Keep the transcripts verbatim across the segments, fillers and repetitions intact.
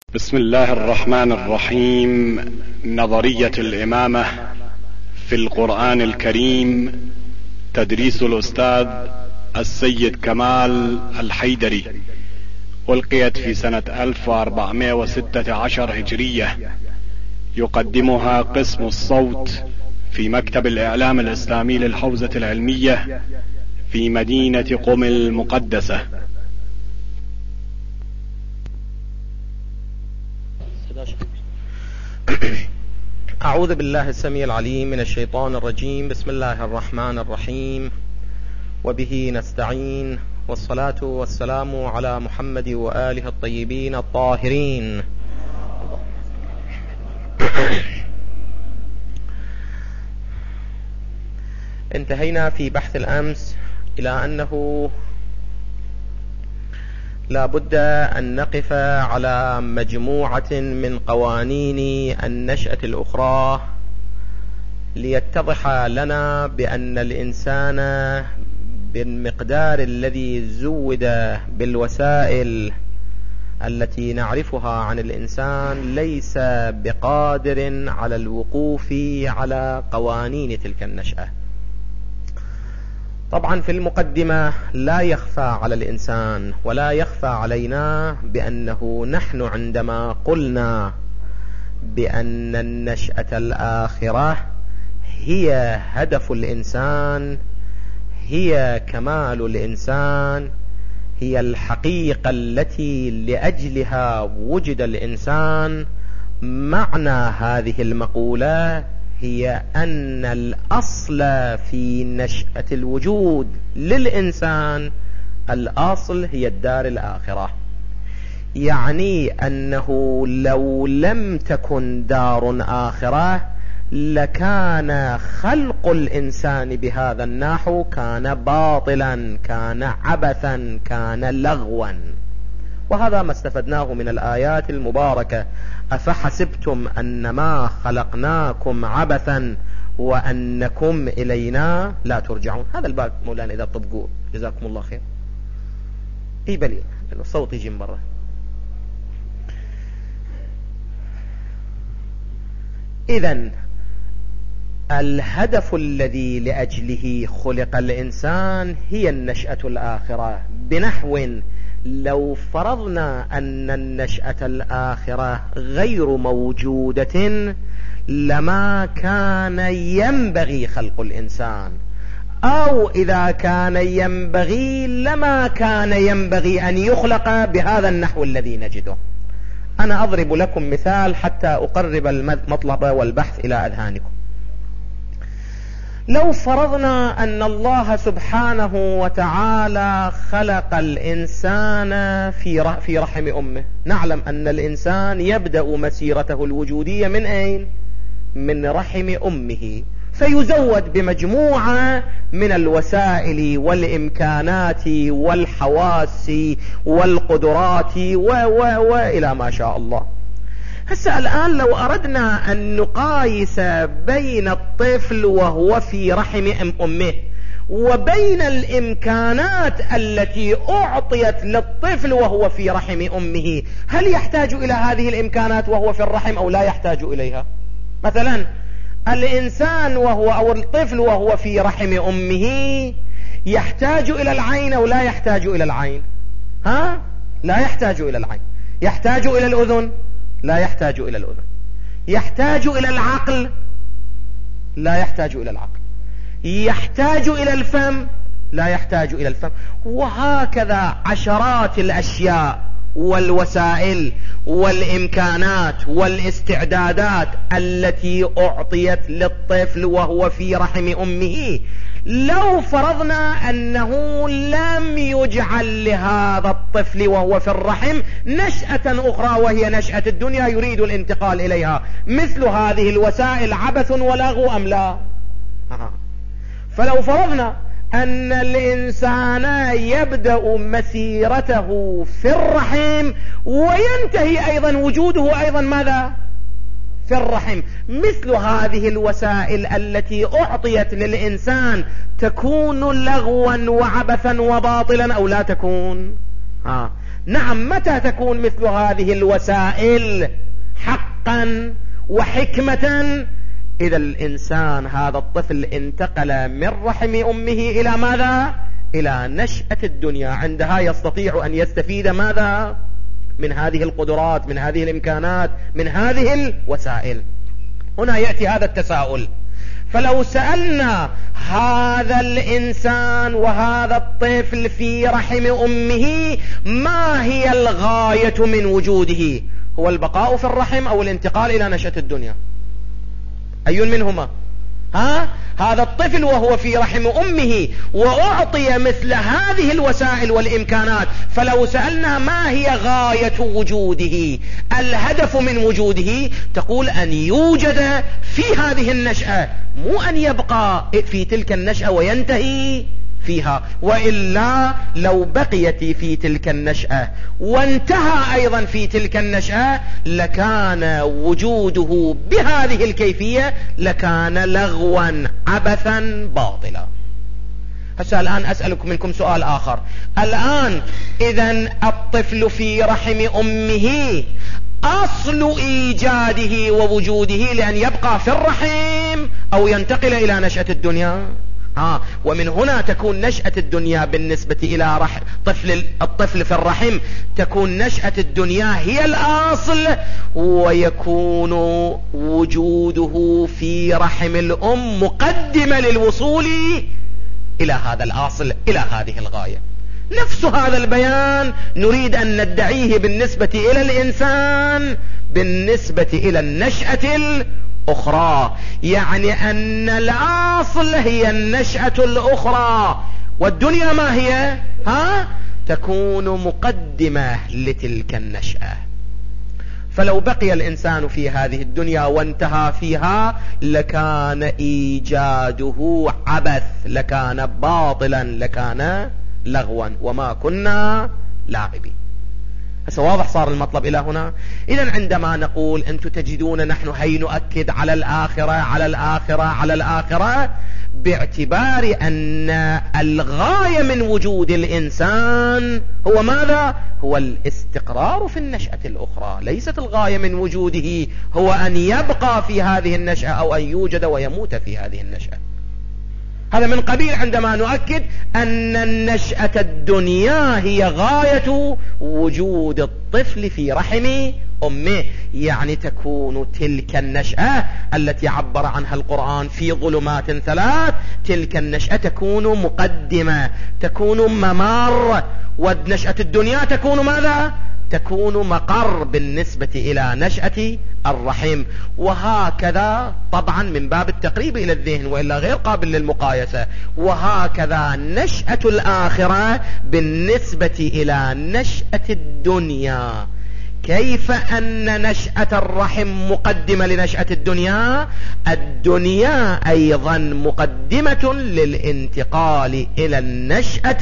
بسم الله الرحمن الرحيم. نظرية الإمامة في القرآن الكريم، تدريس الأستاذ السيد كمال الحيدري، ألقيت في سنة ألف وأربعمائة وستة عشر هجرية. يقدمها قسم الصوت في مكتب الإعلام الإسلامي للحوزة العلمية في مدينة قم المقدسة. أعوذ بالله السميع العليم من الشيطان الرجيم. بسم الله الرحمن الرحيم، وبه نستعين، والصلاة والسلام على محمد وآله الطيبين الطاهرين. انتهينا في بحث الأمس إلى أنه لا بد أن نقف على مجموعة من قوانين النشأة الأخرى ليتضح لنا بأن الإنسان بالمقدار الذي زود بالوسائل التي نعرفها عن الإنسان ليس بقادر على الوقوف على قوانين تلك النشأة. طبعا في المقدمة لا يخفى على الإنسان ولا يخفى علينا بأنه نحن عندما قلنا بأن النشأة الآخرة هي هدف الإنسان، هي كمال الإنسان، هي الحقيقة التي لأجلها وجد الإنسان، معنى هذه المقولة هي أن الأصل في نشأة الوجود للإنسان الأصل هي الدار الآخرة. يعني أنه لو لم تكن دار آخرة لكان خلق الإنسان بهذا النحو كان باطلا، كان عبثا، كان لغوا. وهذا ما استفدناه من الآيات المباركة: أفحسبتم أنما خلقناكم عبثا وأنكم إلينا لا ترجعون. هذا الباب مولانا إذا طبقوا جزاكم الله خير. إي بلي الصوت يجي من برا. إذن الهدف الذي لأجله خلق الإنسان هي النشأة الآخرة، بنحو لو فرضنا أن النشأة الآخرة غير موجودة لما كان ينبغي خلق الإنسان، أو إذا كان ينبغي لما كان ينبغي أن يخلق بهذا النحو الذي نجده. أنا أضرب لكم مثال حتى أقرب المطلب والبحث إلى أذهانكم. لو فرضنا أن الله سبحانه وتعالى خلق الإنسان في في رحم أمه، نعلم أن الإنسان يبدأ مسيرته الوجودية من أين؟ من رحم أمه، فيزود بمجموعة من الوسائل والإمكانات والحواس والقدرات وإلى ما شاء الله. هسه الآن لو أردنا أن نقايس بين الطفل وهو في رحم أمه وبين الإمكانات التي أعطيت للطفل وهو في رحم أمه، هل يحتاج إلى هذه الإمكانات وهو في الرحم أو لا يحتاج إليها؟ مثلا الإنسان وهو أو الطفل وهو في رحم أمه يحتاج إلى العين أو لا يحتاج إلى العين؟ ها؟ لا يحتاج إلى العين. يحتاج إلى الأذن؟ لا يحتاج إلى الأذن. يحتاج إلى العقل؟ لا يحتاج إلى العقل. يحتاج إلى الفم؟ لا يحتاج إلى الفم. وهكذا عشرات الأشياء والوسائل والإمكانات والاستعدادات التي أعطيت للطفل وهو في رحم أمه. لو فرضنا أنه لم يجعل لهذا الطفل وهو في الرحم نشأة أخرى وهي نشأة الدنيا يريد الانتقال إليها، مثل هذه الوسائل عبث ولغو أم لا؟ فلو فرضنا أن الإنسان يبدأ مسيرته في الرحم وينتهي أيضا وجوده أيضا ماذا؟ في الرحم، مثل هذه الوسائل التي أعطيت للإنسان تكون لغوا وعبثا وباطلا أو لا تكون؟ آه. نعم، متى تكون مثل هذه الوسائل حقا وحكمة؟ إذا الإنسان هذا الطفل انتقل من رحم أمه إلى ماذا؟ إلى نشأة الدنيا. عندها يستطيع أن يستفيد ماذا؟ من هذه القدرات، من هذه الإمكانات، من هذه الوسائل. هنا يأتي هذا التساؤل، فلو سألنا هذا الإنسان وهذا الطفل في رحم أمه ما هي الغاية من وجوده؟ هو البقاء في الرحم أو الانتقال إلى نشأة الدنيا؟ أي منهما؟ ها؟ هذا الطفل وهو في رحم أمه وأعطي مثل هذه الوسائل والإمكانات، فلو سألنا ما هي غاية وجوده، الهدف من وجوده، تقول أن يوجد في هذه النشأة، مو أن يبقى في تلك النشأة وينتهي فيها. وإلا لو بقيت في تلك النشأة وانتهى أيضا في تلك النشأة لكان وجوده بهذه الكيفية لكان لغوا عبثا باطلا. هسه الآن أسألكم منكم سؤال آخر. الآن إذن الطفل في رحم أمه أصل إيجاده ووجوده لأن يبقى في الرحم أو ينتقل إلى نشأة الدنيا؟ آه ومن هنا تكون نشأة الدنيا بالنسبة إلى رحم طفل الطفل في الرحم، تكون نشأة الدنيا هي الأصل، ويكون وجوده في رحم الأم مقدمة للوصول إلى هذا الأصل، إلى هذه الغاية. نفس هذا البيان نريد أن ندعيه بالنسبة إلى الإنسان بالنسبة إلى النشأة الأخرى، يعني أن الأصل هي النشأة الأخرى، والدنيا ما هي؟ ها؟ تكون مقدمة لتلك النشأة. فلو بقي الإنسان في هذه الدنيا وانتهى فيها لكان إيجاده عبث، لكان باطلا، لكان لغوا، وما كنا لاعبين. هسه واضح صار المطلب إلى هنا؟ إذن عندما نقول أنتم تجدون نحن هي نؤكد على الآخرة على الآخرة على الآخرة باعتبار أن الغاية من وجود الإنسان هو ماذا؟ هو الاستقرار في النشأة الأخرى، ليست الغاية من وجوده هو أن يبقى في هذه النشأة أو أن يوجد ويموت في هذه النشأة. هذا من قبيل عندما نؤكد أن النشأة الدنيا هي غاية وجود الطفل في رحم أمه، يعني تكون تلك النشأة التي عبر عنها القرآن في ظلمات ثلاث، تلك النشأة تكون مقدمة، تكون ممر، والنشأة الدنيا تكون ماذا؟ تكون مقر بالنسبة إلى نشأة الرحم. وهكذا طبعا من باب التقريب إلى الذهن وإلا غير قابل للمقايسة، وهكذا نشأة الآخرة بالنسبة إلى نشأة الدنيا. كيف أن نشأة الرحم مقدمة لنشأة الدنيا؟ الدنيا أيضا مقدمة للانتقال إلى النشأة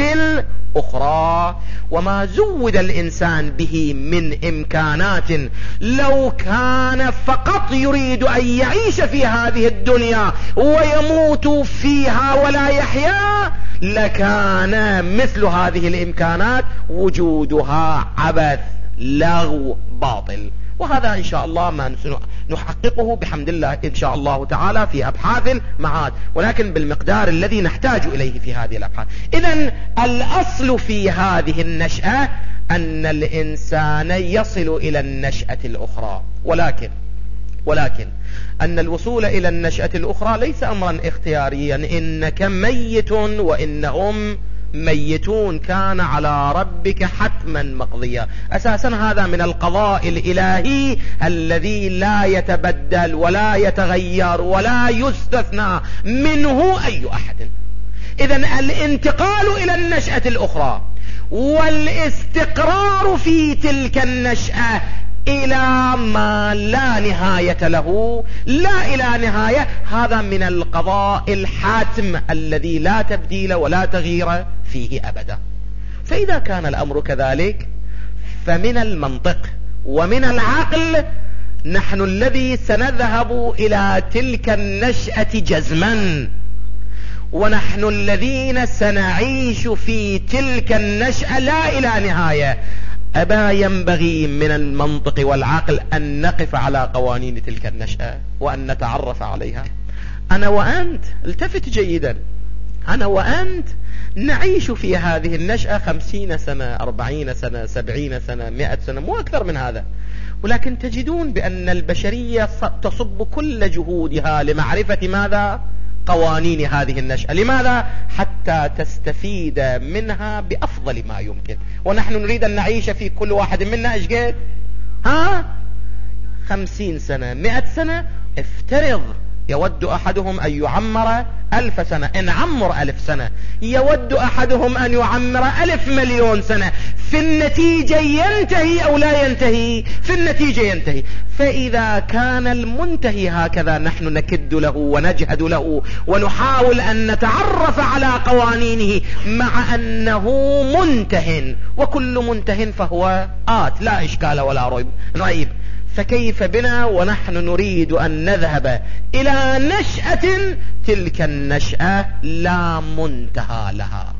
الأخرى. وما زود الإنسان به من إمكانات لو كان فقط يريد أن يعيش في هذه الدنيا ويموت فيها ولا يحيا لكان مثل هذه الإمكانات وجودها عبث، لغو، باطل. وهذا إن شاء الله ما نحققه بحمد الله إن شاء الله تعالى في أبحاث المعاد، ولكن بالمقدار الذي نحتاج إليه في هذه الأبحاث. إذن الأصل في هذه النشأة أن الإنسان يصل إلى النشأة الأخرى، ولكن ولكن أن الوصول إلى النشأة الأخرى ليس أمرا اختياريا، إنك ميت وإنهم ميتون، كان على ربك حتما مقضيا. أساسا هذا من القضاء الإلهي الذي لا يتبدل ولا يتغير ولا يستثنى منه أي أحد. إذن الانتقال إلى النشأة الأخرى والاستقرار في تلك النشأة إلى ما لا نهاية له، لا إلى نهاية، هذا من القضاء الحاتم الذي لا تبديل ولا تغيير فيه أبدا. فإذا كان الأمر كذلك فمن المنطق ومن العقل نحن الذي سنذهب إلى تلك النشأة جزما، ونحن الذين سنعيش في تلك النشأة لا إلى نهاية. أبا ينبغي من المنطق والعقل أن نقف على قوانين تلك النشأة وأن نتعرف عليها. أنا وأنت، التفت جيدا، أنا وأنت نعيش في هذه النشأة خمسين سنة، أربعين سنة، سبعين سنة، مئة سنة، مو أكثر من هذا، ولكن تجدون بأن البشرية تصب كل جهودها لمعرفة ماذا؟ قوانين هذه النشأة. لماذا؟ حتى تستفيد منها بأفضل ما يمكن. ونحن نريد أن نعيش في كل واحد منا إيش قد؟ ها؟ خمسين سنة، مئة سنة. افترض يود أحدهم أن يعمر ألف سنة، إن عمر ألف سنة. يود أحدهم أن يعمر ألف مليون سنة، في النتيجة ينتهي أو لا ينتهي؟ في النتيجة ينتهي. فإذا كان المنتهي هكذا نحن نكد له ونجهد له ونحاول أن نتعرف على قوانينه، مع أنه منته، وكل منته فهو آت، لا إشكال ولا ريب ريب. فكيف بنا ونحن نريد أن نذهب إلى نشأة تلك النشأة لا منتهى لها؟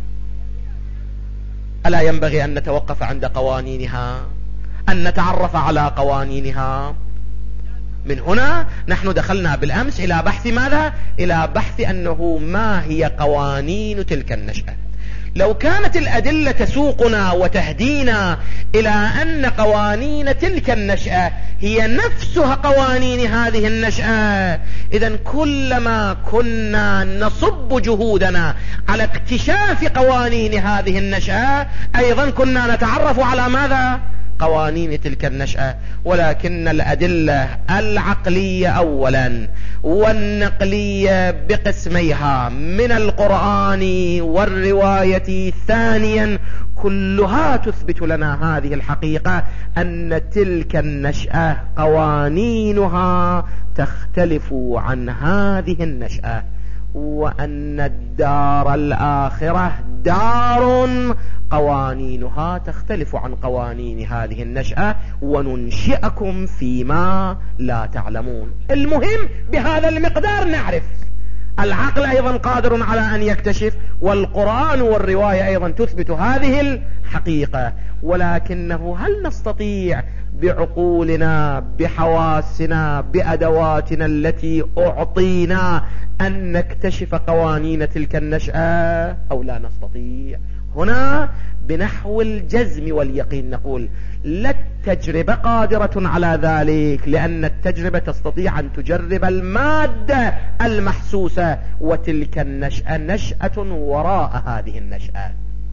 ألا ينبغي أن نتوقف عند قوانينها، أن نتعرف على قوانينها؟ من هنا نحن دخلنا بالأمس إلى بحث ماذا؟ إلى بحث أنه ما هي قوانين تلك النشأة. لو كانت الأدلة تسوقنا وتهدينا إلى أن قوانين تلك النشأة هي نفسها قوانين هذه النشأة، إذن كلما كنا نصب جهودنا على اكتشاف قوانين هذه النشأة أيضا كنا نتعرف على ماذا؟ قوانين تلك النشأة. ولكن الأدلة العقلية أولا والنقلية بقسميها من القرآن والرواية ثانيا كلها تثبت لنا هذه الحقيقة، أن تلك النشأة قوانينها تختلف عن هذه النشأة، وأن الدار الآخرة دار قوانينها تختلف عن قوانين هذه النشأة، وننشئكم فيما لا تعلمون. المهم بهذا المقدار نعرف. العقل أيضا قادر على أن يكتشف، والقرآن والرواية أيضا تثبت هذه الحقيقة، ولكنه هل نستطيع بعقولنا بحواسنا بأدواتنا التي أعطينا أن نكتشف قوانين تلك النشأة أو لا نستطيع؟ هنا بنحو الجزم واليقين نقول لا التجربة قادرة على ذلك، لأن التجربة تستطيع أن تجرب المادة المحسوسة، وتلك النشأة نشأة وراء هذه النشأة،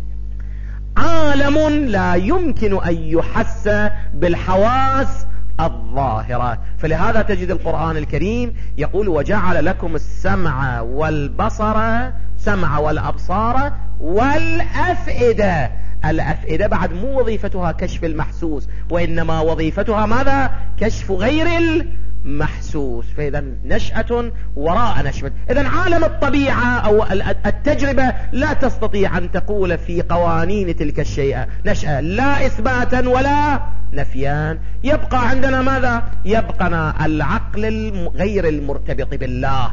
عالم لا يمكن أن يحس بالحواس الظاهرة. فلهذا تجد القرآن الكريم يقول وجعل لكم السمع والبصر، سمع والأبصار والأفئدة. الأفئدة بعد مو وظيفتها كشف المحسوس، وإنما وظيفتها ماذا؟ كشف غير المحسوس. فإذا نشأة وراء نشأة. إذا عالم الطبيعة أو التجربة لا تستطيع أن تقول في قوانين تلك الشيء نشأة، لا إثباتا ولا نفيان. يبقى عندنا ماذا؟ يبقى العقل غير المرتبط بالله،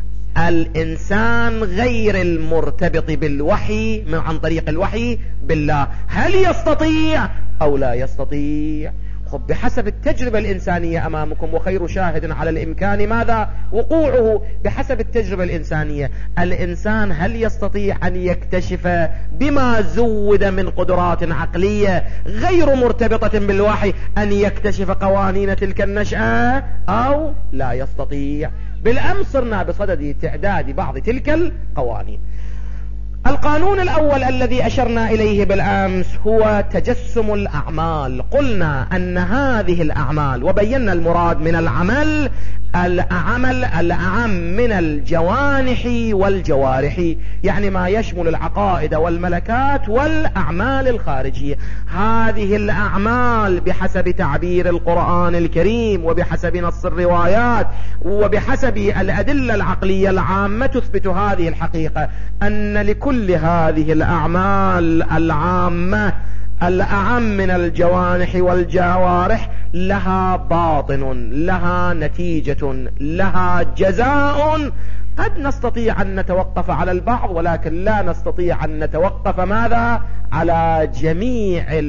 الإنسان غير المرتبط بالوحي من عن طريق الوحي بالله. هل يستطيع أو لا يستطيع؟ خب بحسب التجربة الإنسانية أمامكم، وخير شاهد على الإمكان ماذا؟ وقوعه. بحسب التجربة الإنسانية الإنسان هل يستطيع أن يكتشف بما زود من قدرات عقلية غير مرتبطة بالوحي أن يكتشف قوانين تلك النشأة أو لا يستطيع؟ بالأمس صرنا بصدد تعداد بعض تلك القوانين. القانون الأول الذي أشرنا إليه بالأمس هو تجسم الأعمال. قلنا أن هذه الأعمال، وبينا المراد من العمل العمل الأعم من الجوانح والجوارح، يعني ما يشمل العقائد والملكات والأعمال الخارجية. هذه الأعمال بحسب تعبير القرآن الكريم وبحسب نص الروايات وبحسب الأدلة العقلية العامة تثبت هذه الحقيقة، أن لكل هذه الأعمال العامة الأعم من الجوانح والجوارح لها باطن، لها نتيجة، لها جزاء. قد نستطيع أن نتوقف على البعض، ولكن لا نستطيع أن نتوقف ماذا؟ على جميع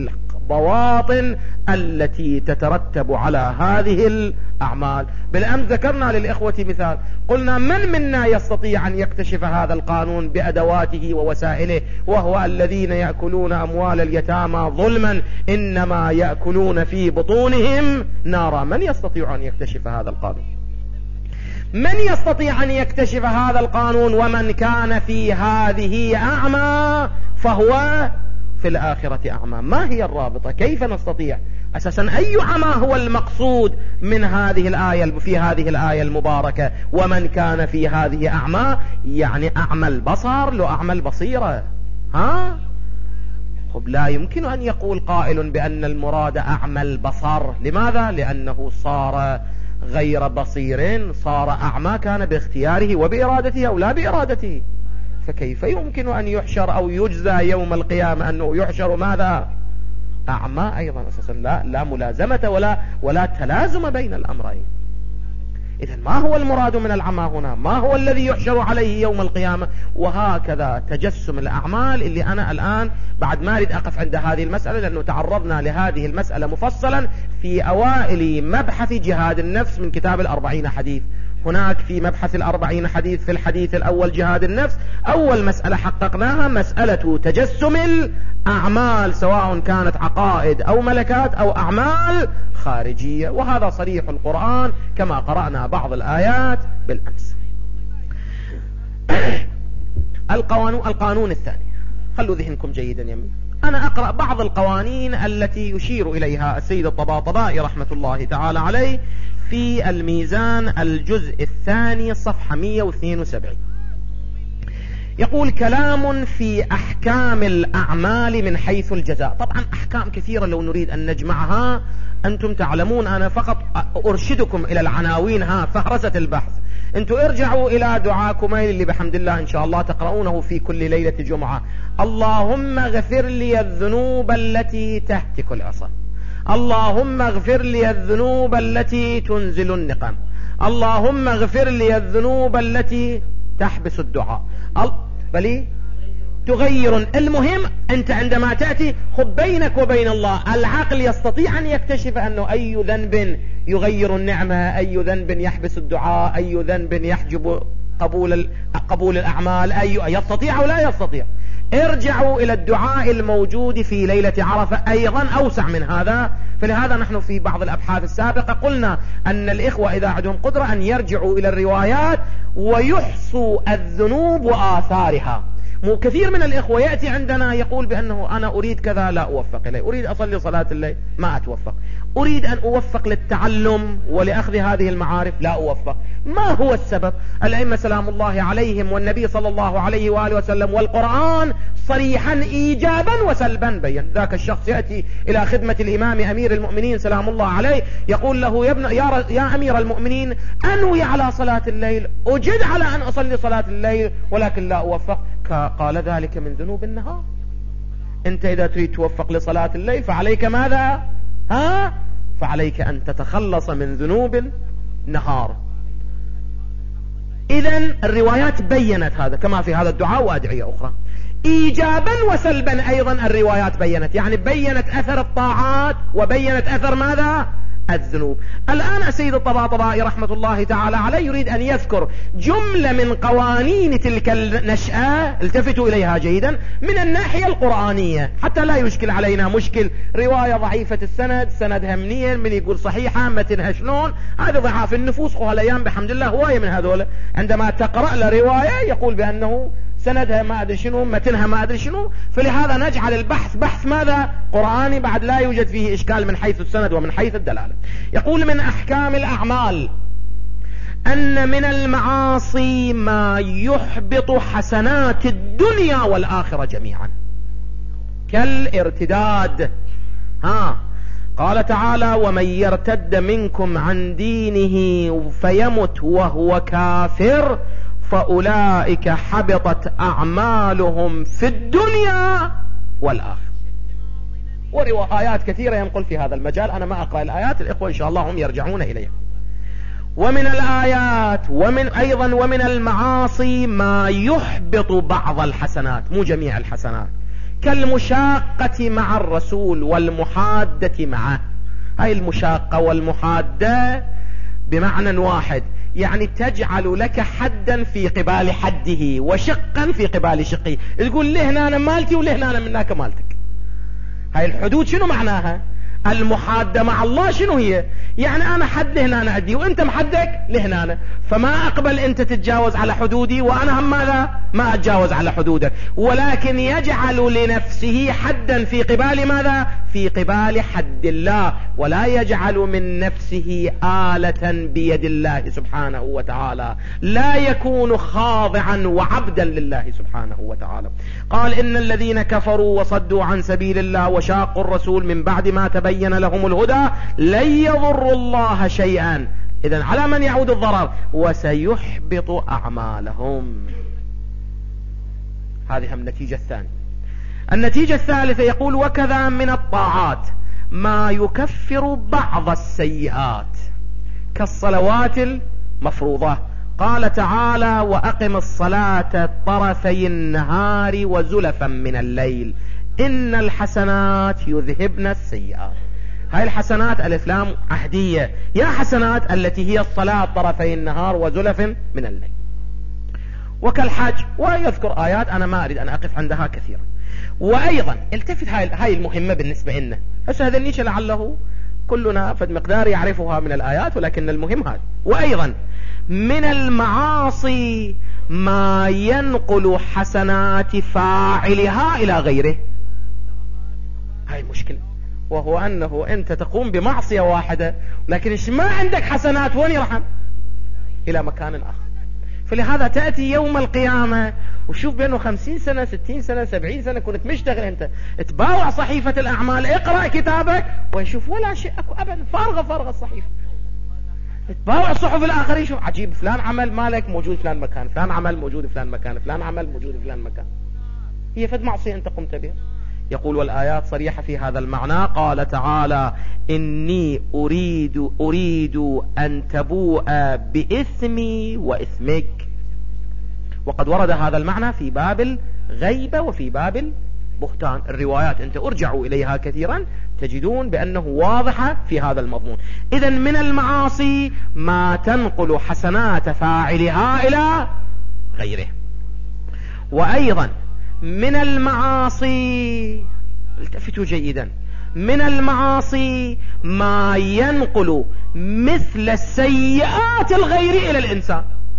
البواطن التي تترتب على هذه الأعمال. بالأمس ذكرنا للإخوة مثال، قلنا من منا يستطيع أن يكتشف هذا القانون بأدواته ووسائله، وهو الذين يأكلون أموال اليتامى ظلما إنما يأكلون في بطونهم نارا. من يستطيع أن يكتشف هذا القانون؟ من يستطيع أن يكتشف هذا القانون؟ ومن كان في هذه أعمى فهو في الآخرة أعمى. ما هي الرابطة؟ كيف نستطيع أساسا أي عمى هو المقصود من هذه الآية في هذه الآية المباركة؟ ومن كان في هذه أعمى يعني أعمى البصر لو أعمى البصيرة. ها؟ خب لا يمكن أن يقول قائل بأن المراد أعمى البصر. لماذا؟ لأنه صار غير بصير، صار أعمى، كان باختياره وبإرادته أو لا بإرادته. فكيف يمكن أن يحشر أو يجزى يوم القيامة أنه يحشر ماذا؟ أعمى أيضا. أساسا لا, لا ملازمة ولا, ولا تلازم بين الأمرين. إذن ما هو المراد من العمى هنا؟ ما هو الذي يحشر عليه يوم القيامة؟ وهكذا تجسم الأعمال اللي أنا الآن بعد ما أريد أقف عند هذه المسألة، لأنه تعرضنا لهذه المسألة مفصلا في أوائل مبحث جهاد النفس من كتاب الأربعين حديث. هناك في مبحث الأربعين حديث في الحديث الأول جهاد النفس، أول مسألة حققناها مسألة تجسم الأعمال، سواء كانت عقائد أو ملكات أو أعمال خارجية، وهذا صريح القرآن كما قرأنا بعض الآيات بالأمس. القانون, القانون الثاني، خلوا ذهنكم جيدا يمين. أنا أقرأ بعض القوانين التي يشير إليها السيد الطباطبائي رحمة الله تعالى عليه في الميزان الجزء الثاني صفحة مئة واثنين وسبعين. يقول: كلام في أحكام الأعمال من حيث الجزاء. طبعا أحكام كثيرة لو نريد أن نجمعها، أنتم تعلمون أنا فقط أرشدكم إلى العناوين، ها فهرسة البحث. أنتم ارجعوا إلى دعاكم اللي بحمد الله إن شاء الله تقرؤونه في كل ليلة جمعة: اللهم اغفر لي الذنوب التي تهتك العصا، اللهم اغفر لي الذنوب التي تنزل النقم، اللهم اغفر لي الذنوب التي تحبس الدعاء، بل تغير. المهم أنت عندما تأتي خب بينك وبين الله، العقل يستطيع أن يكتشف أنه أي ذنب يغير النعمة، أي ذنب يحبس الدعاء، أي ذنب يحجب قبول قبول الأعمال، أي يستطيع أو لا يستطيع. ارجعوا إلى الدعاء الموجود في ليلة عرفة أيضا أوسع من هذا. فلهذا نحن في بعض الأبحاث السابقة قلنا أن الإخوة إذا عندهم قدرة أن يرجعوا إلى الروايات ويحصوا الذنوب وآثارها. مو كثير من الإخوة يأتي عندنا يقول بأنه أنا أريد كذا لا أوفق إليه، أريد أصلي صلاة الليل ما أتوفق، أريد أن أوفق للتعلم ولأخذ هذه المعارف لا أوفق. ما هو السبب؟ الأئمة سلام الله عليهم والنبي صلى الله عليه وآله وسلم والقرآن صريحا إيجابا وسلبا بين. ذاك الشخص يأتي إلى خدمة الإمام أمير المؤمنين سلام الله عليه يقول له: يا, ابن يا, يا أمير المؤمنين أنوي على صلاة الليل، أجد على أن أصلي صلاة الليل ولكن لا أوفق. قال: ذلك من ذنوب النهار. أنت إذا تريد توفق لصلاة الليل فعليك ماذا؟ ها؟ فعليك أن تتخلص من ذنوب النهار. إذن الروايات بيّنت هذا كما في هذا الدعاء وأدعية أخرى. إيجابا وسلبا أيضا الروايات بيّنت، يعني بيّنت أثر الطاعات وبيّنت أثر ماذا؟ الذنوب. الآن السيد الطباطبائي رحمة الله تعالى عليه يريد أن يذكر جملة من قوانين تلك النشأة، التفتوا إليها جيدا، من الناحية القرآنية حتى لا يشكل علينا مشكل. رواية ضعيفة السند، سندها منين، من يقول صحيحة، متنها شلون، هذا ضعاف النفوس. وهالأيام بحمد الله هواية من هذول عندما تقرأ له رواية يقول بأنه سندها ما أدري شنو، متنها ما أدري شنو. فلهذا نجعل البحث بحث ماذا؟ قرآني، بعد لا يوجد فيه إشكال من حيث السند ومن حيث الدلالة. يقول: من أحكام الأعمال أن من المعاصي ما يحبط حسنات الدنيا والآخرة جميعا كالارتداد. ها قال تعالى: ومن يرتد منكم عن دينه فيمت وهو كافر فأولئك حبطت أعمالهم في الدنيا والآخرة. وروايات كثيرة ينقل في هذا المجال، أنا ما أقرأ الآيات، الإخوة إن شاء الله هم يرجعون إليها. ومن الآيات ومن أيضا ومن المعاصي ما يحبط بعض الحسنات، مو جميع الحسنات، كالمشاقة مع الرسول والمحادة معه. هاي المشاقة والمحادة بمعنى واحد، يعني تجعل لك حدا في قبال حده وشقا في قبال شقه. تقول لي هنا أنا مالتي ولي هنا أنا منك مالتك. هاي الحدود شنو معناها؟ المحادة مع الله شنو هي؟ يعني أنا حد لهنا أنا عندي وأنت محدك لهنا أنا، فما أقبل أنت تتجاوز على حدودي وأنا هم ماذا؟ ما أتجاوز على حدودك، ولكن يجعل لنفسه حدا في قبال ماذا؟ في قبال حد الله، ولا يجعل من نفسه آلة بيد الله سبحانه وتعالى، لا يكون خاضعا وعبدا لله سبحانه وتعالى. قال إن الذين كفروا وصدوا عن سبيل الله وشاقوا الرسول من بعد ما تبين لهم الهدى لن يضروا الله شيئا. إذن على من يعود الضرر؟ وسيحبط أعمالهم. هذه هم النتيجة الثانية. النتيجة الثالثة يقول وكذا من الطاعات ما يكفر بعض السيئات كالصلوات المفروضة. قال تعالى وأقم الصلاة طرفي النهار وزلفا من الليل إن الحسنات يذهبن السيئات. هاي الحسنات ألف لام عهدية، يا حسنات التي هي الصلاة طرفي النهار وزلف من الليل. وكالحج، ويذكر آيات أنا ما أريد أن أقف عندها كثيرا. وأيضا التفت، هاي, هاي المهمة بالنسبة لنا هسه. هذا النيش لعله كلنا فد مقدار يعرفها من الآيات، ولكن المهم هذا. وأيضا من المعاصي ما ينقل حسنات فاعلها إلى غيره. هاي المشكلة، وهو أنه أنت تقوم بمعصية واحدة لكن ما عندك حسنات، وين يرحم؟ إلى مكان آخر. فلهذا تأتي يوم القيامة وشوف بأنه خمسين سنة ستين سنة سبعين سنة كنت مشتغل أنت تباوع صحيفة الأعمال، اقرأ كتابك ويشوف ولا شيء أكو أبدا، فارغة فارغة الصحيفة. تباوع صحف الآخرين، يشوف عجيب فلان عمل مالك موجود فلان مكان، فلان عمل موجود فلان مكان، فلان عمل موجود فلان مكان. هي فد معصية أنت قمت بها. يقول والآيات صريحة في هذا المعنى. قال تعالى إني أريد أريد أن تبوء بإثمي وإثمك. وقد ورد هذا المعنى في باب الغيبة وفي باب البهتان. الروايات أنت أرجعوا إليها كثيرا تجدون بأنه واضحة في هذا المضمون. إذن من المعاصي ما تنقل حسنات فاعلها إلى غيره. وأيضا من المعاصي، التفتوا جيدا، من المعاصي ما ينقل مثل السيئات الغير إلى الإنسان.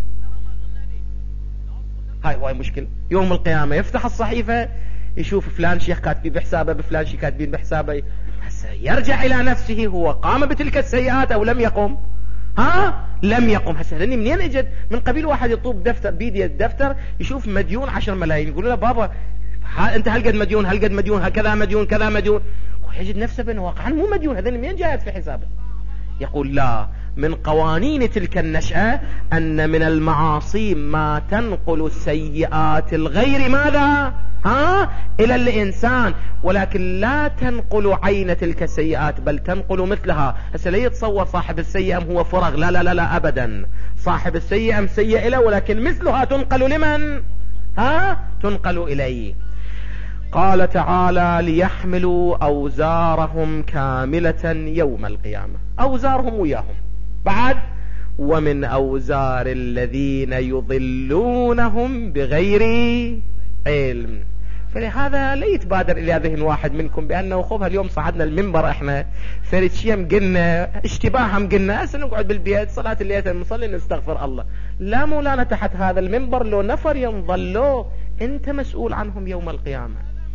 هاي هاي مشكلة. يوم القيامة يفتح الصحيفة يشوف فلان شيخ كاتبين بحسابه بفلان شيخ كاتبين بحسابه، يرجع إلى نفسه هو قام بتلك السيئات أو لم يقم؟ ها لم يقم. هسه لاني منين اجد؟ من قبيل واحد يطوب دفتر بيدي الدفتر يشوف مديون عشر ملايين، يقول له بابا ها انت هل قد مديون هل قد مديون هكذا مديون كذا مديون، ويجد نفسه بانه واقعا مو مديون. هذا منين جاءت في حسابه؟ يقول لا، من قوانين تلك النشأة أن من المعاصي ما تنقل السيئات الغير ماذا؟ ها إلى الإنسان، ولكن لا تنقل عين تلك السيئات بل تنقل مثلها. هسه لا يتصور صاحب السيئة هو فرغ، لا لا لا لا أبدا. صاحب السيئة سيئة له ولكن مثلها تنقل لمن؟ ها تنقل إليه. قال تعالى ليحملوا أوزارهم كاملة يوم القيامة. أوزارهم وياهم بعد ومن أوزار الذين يضلونهم بغير علم. فلهذا لا يتبادر إلى ذهن واحد منكم بأنه خوفها اليوم صعدنا المنبر احنا فرد شيء قلنا اشتباهم قلنا هسه نقعد بالبيت صلاة الليل نصلي نستغفر الله. لا مولانا، تحت هذا المنبر لو نفر ينظلوا انت مسؤول عنهم يوم القيامة.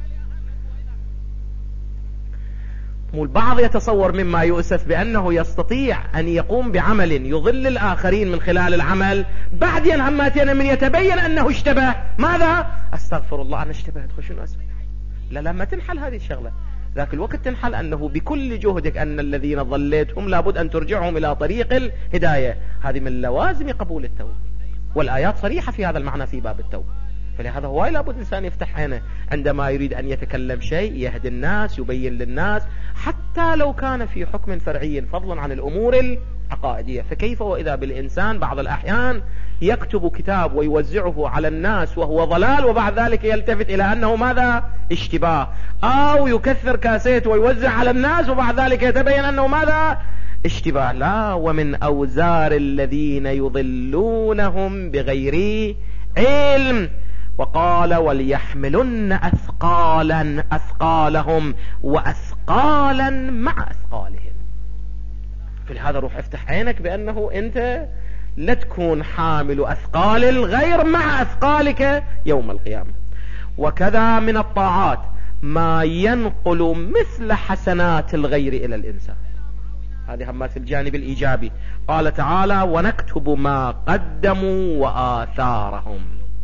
مو البعض يتصور مما يؤسف بأنه يستطيع أن يقوم بعمل يضل الآخرين من خلال العمل، بعدين هماتين من يتبين أنه اشتبه ماذا؟ أستغفر الله أنا اشتبهت خشون أسفل. لا لما تنحل هذه الشغلة ذاك الوقت تنحل أنه بكل جهدك أن الذين ضليتهم لابد أن ترجعهم إلى طريق الهداية. هذه من لوازم قبول التوبة، والآيات صريحة في هذا المعنى في باب التوبة. فلهذا هو لابد الإنسان يفتح عينه عندما يريد أن يتكلم شيء يهدي الناس يبين للناس، حتى لو كان في حكم فرعي فضلا عن الأمور عقائدية. فكيف وإذا بالإنسان بعض الأحيان يكتب كتاب ويوزعه على الناس وهو ضلال، وبعد ذلك يلتفت إلى أنه ماذا؟ اشتباه. أو يكثر كاسيت ويوزع على الناس وبعد ذلك يتبين أنه ماذا؟ اشتباه. لا، ومن أوزار الذين يضلونهم بغير علم. وقال وليحملن أثقالا أثقالهم وأثقالا مع أثقالهم. فلهذا روح افتح عينك بأنه أنت لا تكون حامل أثقال الغير مع أثقالك يوم القيامة. وكذا من الطاعات ما ينقل مثل حسنات الغير إلى الإنسان. هذه هم في الجانب الإيجابي. قال تعالى ونكتب ما قدموا وآثارهم.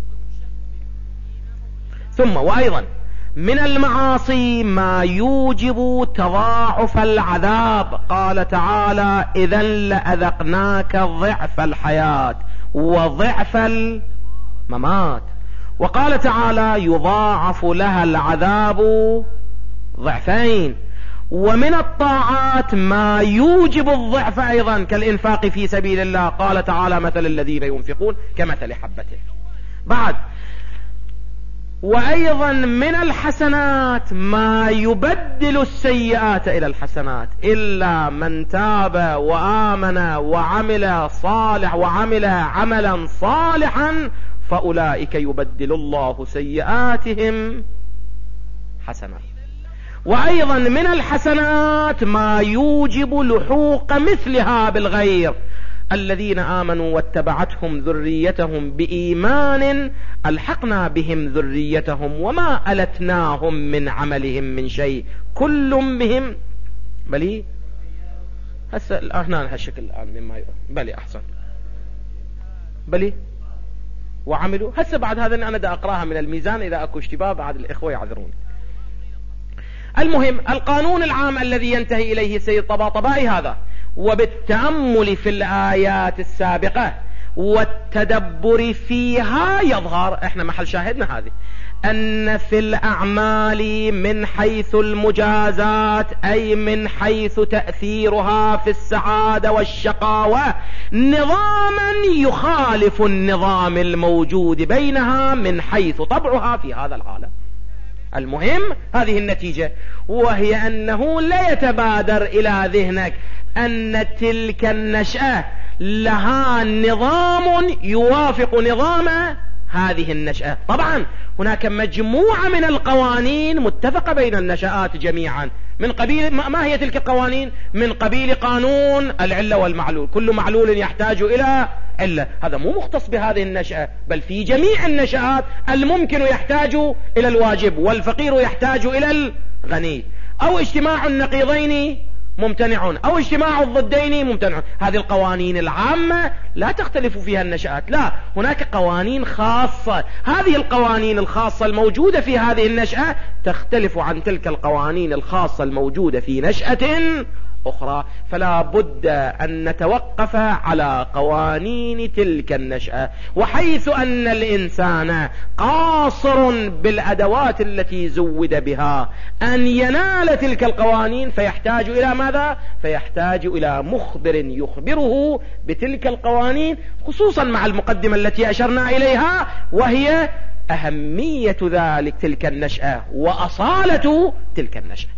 ثم وأيضا من المعاصي ما يوجب تضاعف العذاب. قال تعالى إذا لأذقناك ضعف الحياة وضعف الممات. وقال تعالى يضاعف لها العذاب ضعفين. ومن الطاعات ما يوجب الضعف أيضا كالإنفاق في سبيل الله. قال تعالى مثل الذين ينفقون كمثل حبة. بعد وأيضا من الحسنات ما يبدل السيئات إلى الحسنات. إلا من تاب وآمن وعمل صالح وعمل عملا صالحا فأولئك يبدل الله سيئاتهم حسنات. وأيضا من الحسنات ما يوجب لحوق مثلها بالغير. الذين آمنوا واتبعتهم ذريتهم بإيمان ألحقنا بهم ذريتهم وما ألتناهم من عملهم من شيء كل بهم بلي هسه هنا هالشكل الآن مما بلي أحسن بلي وعملوا. هسه بعد هذا أنا دا أقراها من الميزان، إذا أكو اشتباه بعد الإخوة يعذرون. المهم القانون العام الذي ينتهي إليه السيد طباطبائي هذا. وبالتأمل في الآيات السابقة والتدبر فيها يظهر، احنا محل شاهدنا هذه، أن في الأعمال من حيث المجازات أي من حيث تأثيرها في السعادة والشقاوة نظاما يخالف النظام الموجود بينها من حيث طبعها في هذا العالم. المهم هذه النتيجة، وهي أنه لا يتبادر إلى ذهنك أن تلك النشأة لها نظام يوافق نظام هذه النشأة. طبعا هناك مجموعة من القوانين متفقة بين النشآت جميعا. من قبيل ما هي تلك القوانين؟ من قبيل قانون العلة والمعلول. كل معلول يحتاج إلى علة. هذا مو مختص بهذه النشأة، بل في جميع النشآت. الممكن يحتاج إلى الواجب والفقير يحتاج إلى الغني، أو اجتماع النقيضين ممتنع، أو اجتماع الضدين ممتنع. هذه القوانين العامة لا تختلف فيها النشآت. لا، هناك قوانين خاصة. هذه القوانين الخاصة الموجودة في هذه النشأة تختلف عن تلك القوانين الخاصة الموجودة في نشأة أخرى. فلا بد أن نتوقف على قوانين تلك النشأة. وحيث أن الإنسان قاصر بالأدوات التي زود بها أن ينال تلك القوانين فيحتاج إلى ماذا؟ فيحتاج إلى مخبر يخبره بتلك القوانين، خصوصا مع المقدمة التي أشرنا إليها، وهي أهمية ذلك تلك النشأة وأصالة تلك النشأة.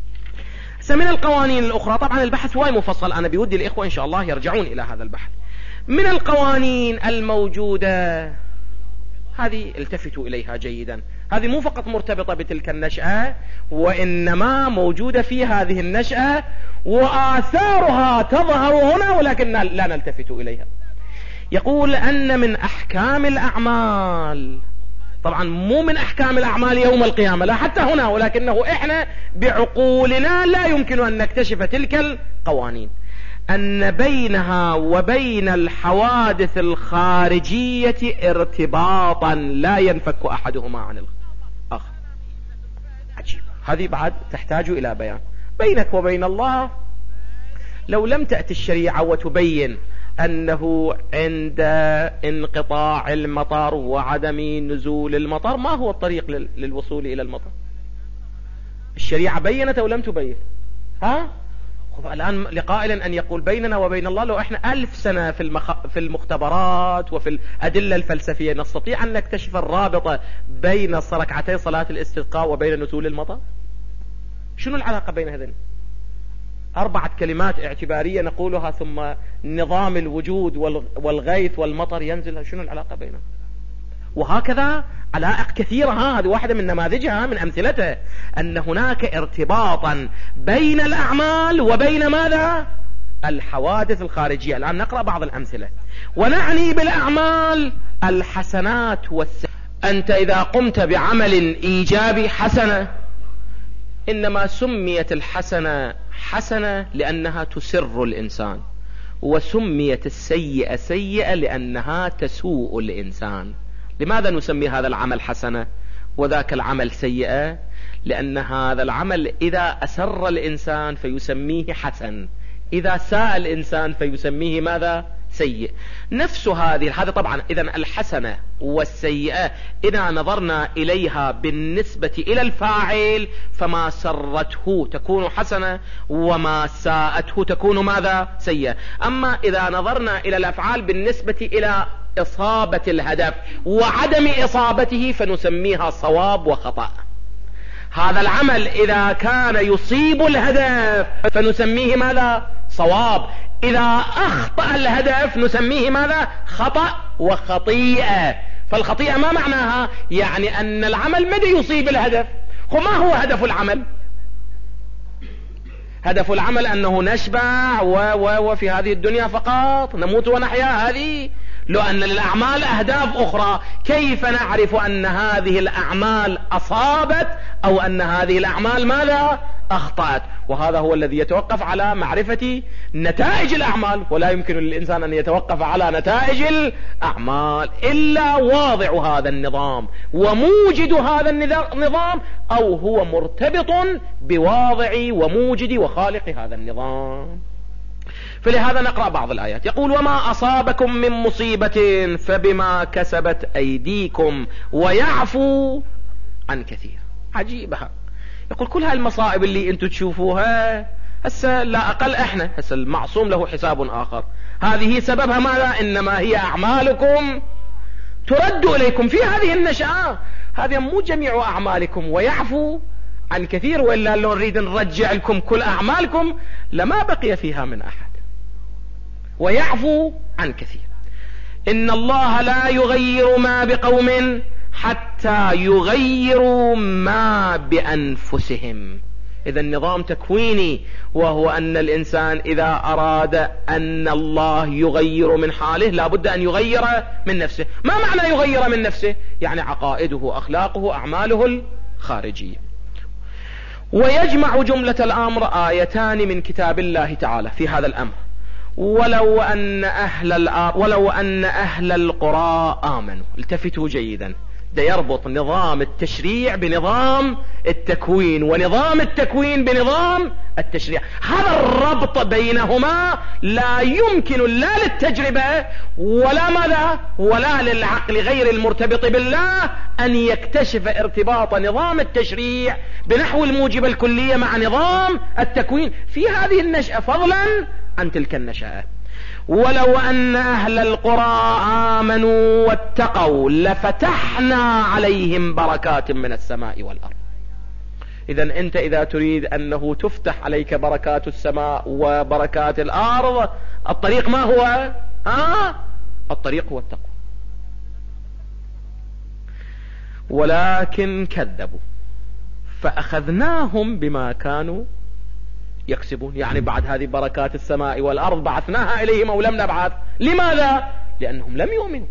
من القوانين الأخرى، طبعا البحث هو مفصل، أنا بودي الإخوة إن شاء الله يرجعون إلى هذا البحث. من القوانين الموجودة هذه التفتوا إليها جيدا، هذه مو فقط مرتبطة بتلك النشأة، وإنما موجودة في هذه النشأة وآثارها تظهر هنا ولكن لا نلتفت إليها. يقول أن من أحكام الأعمال، طبعا مو من أحكام الأعمال يوم القيامة، لا حتى هنا، ولكنه إحنا بعقولنا لا يمكن أن نكتشف تلك القوانين، أن بينها وبين الحوادث الخارجية ارتباطا لا ينفك أحدهما عن الآخر. عجيب، هذه بعد تحتاج إلى بيان. بينك وبين الله لو لم تأتي الشريعة وتبين أنه عند انقطاع المطر وعدم نزول المطر ما هو الطريق للوصول إلى المطر؟ الشريعة بينت أو لم تبين؟ ها؟ الآن لقائل أن يقول بيننا وبين الله لو إحنا ألف سنة في, المخ... في المختبرات وفي الأدلة الفلسفية نستطيع أن نكتشف الرابطة بين ركعتي صلاة الاستسقاء وبين نزول المطر. شنو العلاقة بين هذين؟ أربعة كلمات اعتبارية نقولها ثم نظام الوجود والغيث والمطر ينزل، شنو العلاقة بينها؟ وهكذا علائق كثيرة. ها هذه واحدة من نماذجها من أمثلته، أن هناك ارتباطا بين الأعمال وبين ماذا؟ الحوادث الخارجية. الآن نقرأ بعض الأمثلة. ونعني بالأعمال الحسنات والسيئات. أنت إذا قمت بعمل إيجابي حسنة، إنما سميت الحسنة حسنة لأنها تسر الإنسان، وسميت السيئة سيئة لأنها تسوء الإنسان. لماذا نسمي هذا العمل حسنة وذاك العمل سيئة؟ لأن هذا العمل إذا أسر الإنسان فيسميه حسن، إذا ساء الإنسان فيسميه ماذا؟ سيء. نفس هذه هذا طبعا. إذن الحسنة والسيئة إذا نظرنا إليها بالنسبة إلى الفاعل فما سرته تكون حسنة وما ساءته تكون ماذا؟ سيئة. أما إذا نظرنا إلى الأفعال بالنسبة إلى إصابة الهدف وعدم إصابته فنسميها صواب وخطأ. هذا العمل إذا كان يصيب الهدف فنسميه ماذا؟ صواب. إذا أخطأ الهدف نسميه ماذا؟ خطأ وخطيئة. فالخطيئة ما معناها؟ يعني أن العمل متى يصيب الهدف. وما هو هدف العمل؟ هدف العمل أنه نشبع و و وفي هذه الدنيا فقط، نموت ونحيا. هذه لو أن للأعمال أهداف أخرى كيف نعرف أن هذه الأعمال أصابت أو أن هذه الأعمال ماذا؟ أخطأت. وهذا هو الذي يتوقف على معرفة نتائج الأعمال، ولا يمكن للإنسان أن يتوقف على نتائج الأعمال إلا واضع هذا النظام وموجد هذا النظام، أو هو مرتبط بواضع وموجد وخالق هذا النظام. فلهذا نقرأ بعض الآيات. يقول: وما أصابكم من مصيبة فبما كسبت أيديكم ويعفو عن كثير. عجيبة. يقول كل هالمصائب اللي انتم تشوفوها هسه لا أقل احنا هسه المعصوم له حساب آخر، هذه سببها ماذا؟ إنما هي أعمالكم ترد إليكم في هذه النشأة. هذه مو جميع أعمالكم. ويعفو عن كثير، وإلا لو نريد نرجع لكم كل أعمالكم لما بقي فيها من أحد. ويعفو عن كثير. إن الله لا يغير ما بقوم حتى يغيروا ما بأنفسهم. إذا النظام تكويني، وهو أن الإنسان إذا أراد أن الله يغير من حاله لابد أن يغير من نفسه. ما معنى يغير من نفسه؟ يعني عقائده، أخلاقه، أعماله الخارجية. ويجمع جملة الأمر آيتان من كتاب الله تعالى في هذا الأمر. ولو أن أهل الأرض ولو أن أهل القرى آمنوا. التفتوا جيدا، ده يربط نظام التشريع بنظام التكوين، ونظام التكوين بنظام التشريع. هذا الربط بينهما لا يمكن لا للتجربة ولا ماذا ولا للعقل غير المرتبط بالله أن يكتشف ارتباط نظام التشريع بنحو الموجب الكلية مع نظام التكوين في هذه النشأة، فضلا عن تلك النشأة. ولو أن أهل القرى آمنوا واتقوا لفتحنا عليهم بركات من السماء والأرض. إذن أنت إذا تريد أنه تفتح عليك بركات السماء وبركات الأرض، الطريق ما هو؟ آه الطريق هو التقوى. ولكن كذبوا فأخذناهم بما كانوا يكسبون. يعني بعد هذه بركات السماء والأرض بعثناها إليهم أو لم نبعث؟ لماذا؟ لأنهم لم يؤمنوا.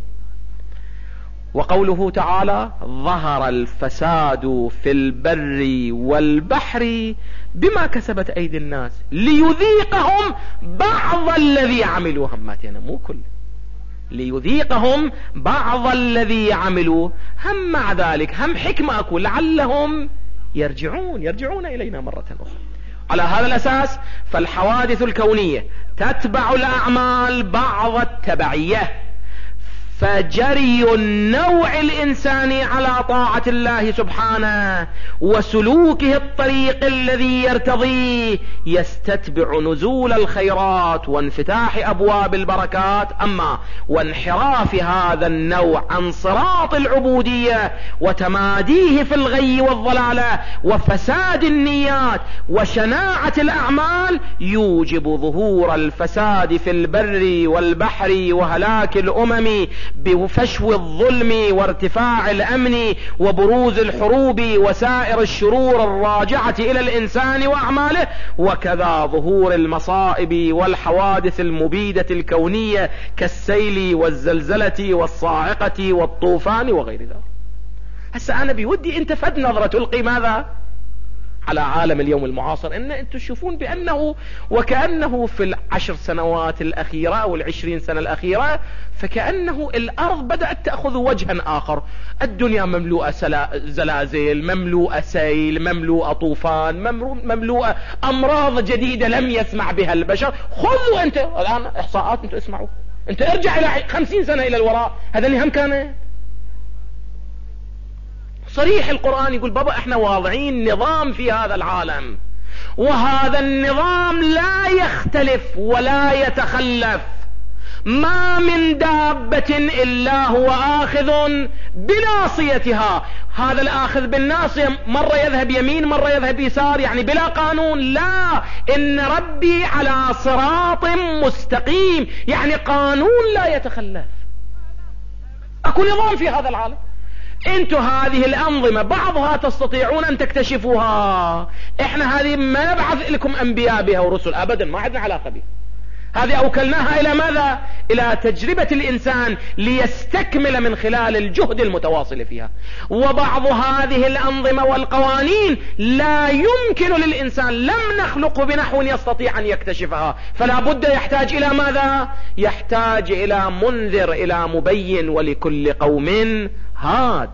وقوله تعالى: ظهر الفساد في البر والبحر بما كسبت أيدي الناس ليذيقهم بعض الذي عملوا. هماتنا مو كل، ليذيقهم بعض الذي عملوا. هم مع ذلك هم حكمة أقول لعلهم يرجعون يرجعون إلينا مرة أخرى. على هذا الأساس فالحوادث الكونية تتبع الأعمال بعض التبعية، فجري النوع الإنساني على طاعة الله سبحانه وسلوكه الطريق الذي يرتضيه يستتبع نزول الخيرات وانفتاح أبواب البركات. أما وانحراف هذا النوع عن صراط العبودية وتماديه في الغي والضلالة وفساد النيات وشناعة الأعمال يوجب ظهور الفساد في البر والبحر وهلاك الأمم بفشو الظلم وارتفاع الأمن وبروز الحروب وسائر الشرور الراجعة إلى الإنسان وأعماله، وكذا ظهور المصائب والحوادث المبيدة الكونية كالسيل والزلزلة والصاعقة والطوفان وغير ذلك. هسه أنا بودي أنت فد نظرة تلقي ماذا على عالم اليوم المعاصر، ان انتم تشوفون بانه وكأنه في العشر سنوات الاخيرة او العشرين سنة الاخيرة فكأنه الارض بدأت تأخذ وجها اخر. الدنيا مملوءة زلازل، مملوءة سيل، مملوءة طوفان، مملوءة امراض جديدة لم يسمع بها البشر. خذوا انت الان احصاءات، انتم اسمعوا، انت ارجع الى خمسين سنة الى الوراء، هذا اللي هم كانت صريح القرآن يقول بابا احنا واضعين نظام في هذا العالم، وهذا النظام لا يختلف ولا يتخلف، ما من دابة إلا هو آخذ بناصيتها. هذا الآخذ بالناصية مرة يذهب يمين مرة يذهب يسار، يعني بلا قانون، لا، إن ربي على صراط مستقيم، يعني قانون لا يتخلف. أكو نظام في هذا العالم. انتو هذه الانظمة بعضها تستطيعون ان تكتشفوها، احنا هذه ما نبعث لكم انبياء بها ورسل ابدا، ما عندنا علاقة بها. هذه اوكلناها الى ماذا؟ الى تجربة الانسان ليستكمل من خلال الجهد المتواصل فيها. وبعض هذه الانظمة والقوانين لا يمكن للانسان، لم نخلقه بنحو يستطيع ان يكتشفها، فلا بد يحتاج الى ماذا؟ يحتاج الى منذر، الى مبين، ولكل قوم هاد.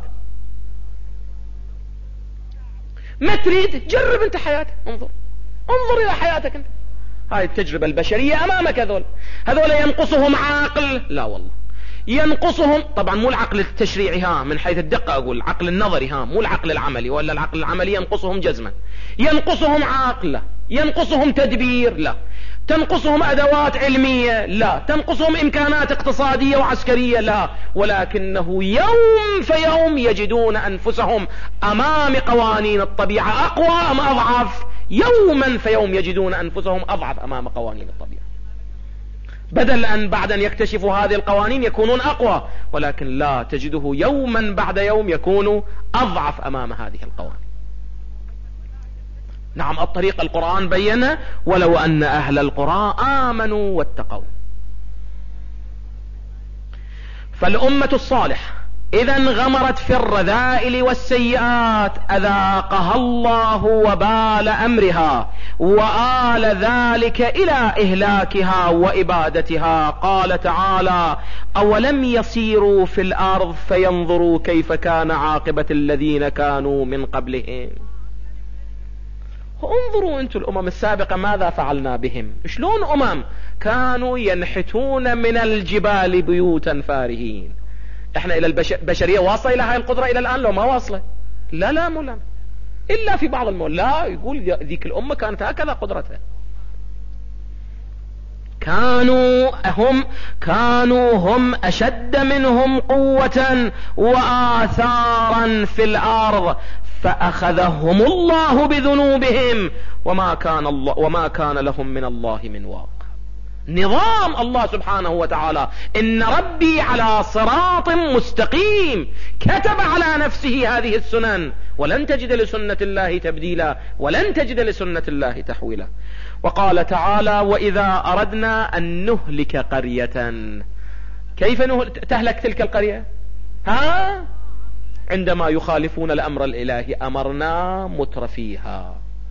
ما تريد جرب انت حياتك، انظر انظر الى حياتك انت. هاي التجربة البشرية امامك. هذول هذول ينقصهم عقل؟ لا والله ينقصهم، طبعا مو العقل التشريعي ها من حيث الدقة، اقول العقل النظري ها، مو العقل العملي، ولا العقل العملي ينقصهم جزما. ينقصهم عقل؟ لا. ينقصهم تدبير؟ لا. تنقصهم ادوات علمية؟ لا. تنقصهم امكانات اقتصادية وعسكرية؟ لا. ولكنه يوم فيوم يجدون انفسهم امام قوانين الطبيعة اقوى ام اضعف؟ يوما فيوم يجدون انفسهم اضعف امام قوانين الطبيعة، بدل ان بعد ان يكتشفوا هذه القوانين يكونون اقوى، ولكن لا، تجده يوما بعد يوم يكون اضعف امام هذه القوانين. نعم الطريق القرآن بينه، ولو أن أهل القرى آمنوا واتقوا. فالأمة الصالحة إذا انغمرت في الرذائل والسيئات أذاقها الله وبال أمرها وآل ذلك إلى إهلاكها وإبادتها. قال تعالى: أولم يسيروا في الأرض فينظروا كيف كان عاقبة الذين كانوا من قبلهم. انظروا انتم الامم السابقة ماذا فعلنا بهم، شلون امم كانوا ينحتون من الجبال بيوتا فارهين. احنا الى البشرية واصلة الى هاي القدرة الى الان؟ لو ما واصلة لا لا مو لا الا في بعض المول. لا، يقول ذيك الامة كانت هكذا قدرتها. كانوا هم كانوا هم اشد منهم قوة واثارا في الارض فأخذهم الله بذنوبهم وما كان الله وما كان لهم من الله من واق. نظام الله سبحانه وتعالى، إن ربي على صراط مستقيم، كتب على نفسه هذه السنن، ولن تجد لسنة الله تبديلا ولن تجد لسنة الله تحويلا. وقال تعالى: وإذا أردنا أن نهلك قرية، كيف تهلك تلك القرية؟ ها؟ عندما يخالفون الأمر الإلهي أمرنا مترفيها،